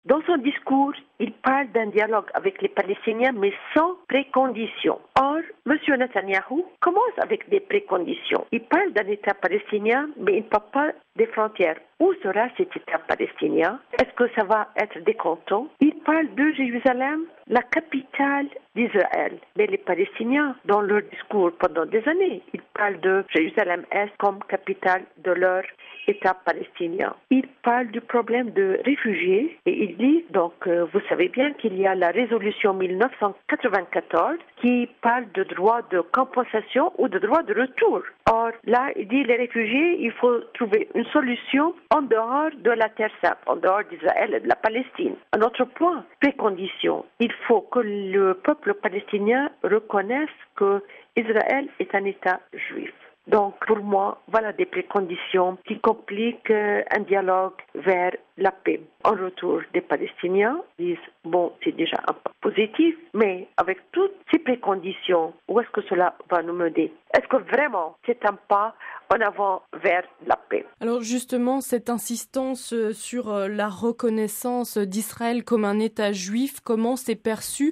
Dans son discours, il parle d'un dialogue avec les Palestiniens, mais sans préconditions. Or, M. Netanyahou commence avec des préconditions. Il parle d'un État palestinien, mais il ne parle pas des frontières. Où sera cet État palestinien? Est-ce que ça va être des cantons? Il parle de Jérusalem, la capitale d'Israël. Mais les Palestiniens, dans leur discours pendant des années, ils parlent de Jérusalem-Est comme capitale de leur État palestinien. Il parle du problème de réfugiés et il dit, donc vous savez bien qu'il y a la résolution 1994 qui parle de droit de compensation ou de droit de retour. Or, là, il dit les réfugiés, il faut trouver une solution en dehors de la Terre sainte, en dehors d'Israël et de la Palestine. Un autre point, précondition, il faut que le peuple palestinien reconnaisse que Israël est un État juif. Donc, pour moi, voilà des préconditions qui compliquent un dialogue vers la paix. En retour, des Palestiniens disent, bon, c'est déjà un pas positif, mais avec toutes ces préconditions, où est-ce que cela va nous mener? Est-ce que vraiment c'est un pas en avant vers la paix? Alors justement, cette insistance sur la reconnaissance d'Israël comme un État juif, comment c'est perçu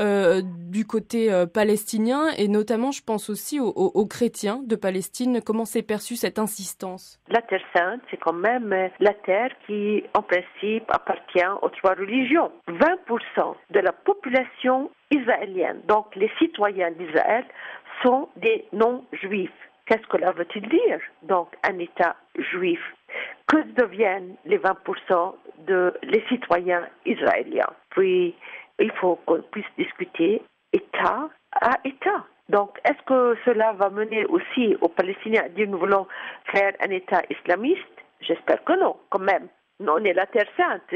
du côté palestinien et notamment, je pense aussi aux chrétiens de Palestine, comment c'est perçu cette insistance? La Terre sainte, c'est quand même la terre qui, en principe, appartient aux trois religions. 20% de la population israélienne, donc les citoyens d'Israël, sont des non-juifs. Qu'est-ce que cela veut-il dire? Donc, un État juif. Que deviennent les 20% de les citoyens israéliens? Puis, il faut qu'on puisse discuter État à État. Donc, est-ce que cela va mener aussi aux Palestiniens à dire nous voulons faire un État islamiste? J'espère que non, quand même. On est la Terre sainte,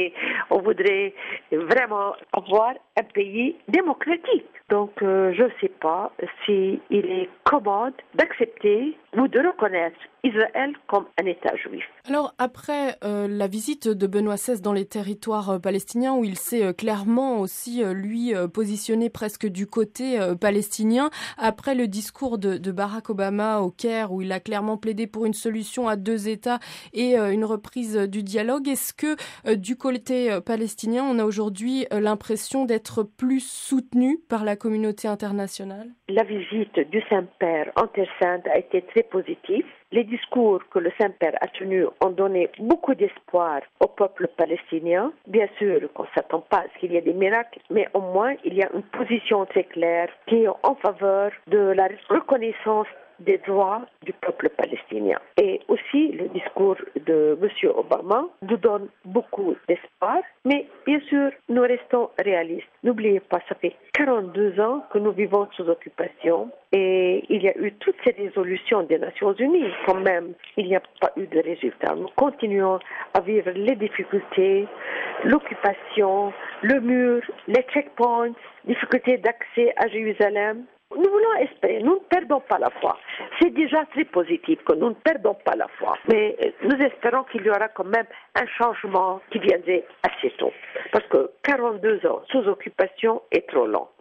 on voudrait vraiment avoir un pays démocratique. Donc, je ne sais pas s'il est commode d'accepter ou de reconnaître Israël comme un État juif. Alors, après la visite de Benoît XVI dans les territoires palestiniens, où il s'est clairement aussi, lui, positionné presque du côté palestinien, après le discours de Barack Obama au Caire, où il a clairement plaidé pour une solution à deux États et une reprise du dialogue, est-ce que du côté palestinien, on a aujourd'hui l'impression d'être plus soutenu par la communauté internationale? La visite du Saint-Père en Terre sainte a été très positive. Les discours que le Saint-Père a tenus ont donné beaucoup d'espoir au peuple palestinien. Bien sûr qu'on ne s'attend pas à ce qu'il y ait des miracles, mais au moins il y a une position très claire qui est en faveur de la reconnaissance des droits du peuple palestinien. Et aussi, le discours de M. Obama nous donne beaucoup d'espoir, mais bien sûr, nous restons réalistes. N'oubliez pas, ça fait 42 ans que nous vivons sous occupation et il y a eu toutes ces résolutions des Nations Unies. Quand même, il n'y a pas eu de résultat. Nous continuons à vivre les difficultés, l'occupation, le mur, les checkpoints, difficultés d'accès à Jérusalem. Nous voulons espérer, nous ne perdons pas la foi. C'est déjà très positif que nous ne perdons pas la foi. Mais nous espérons qu'il y aura quand même un changement qui viendrait assez tôt. Parce que 42 ans sous occupation est trop long.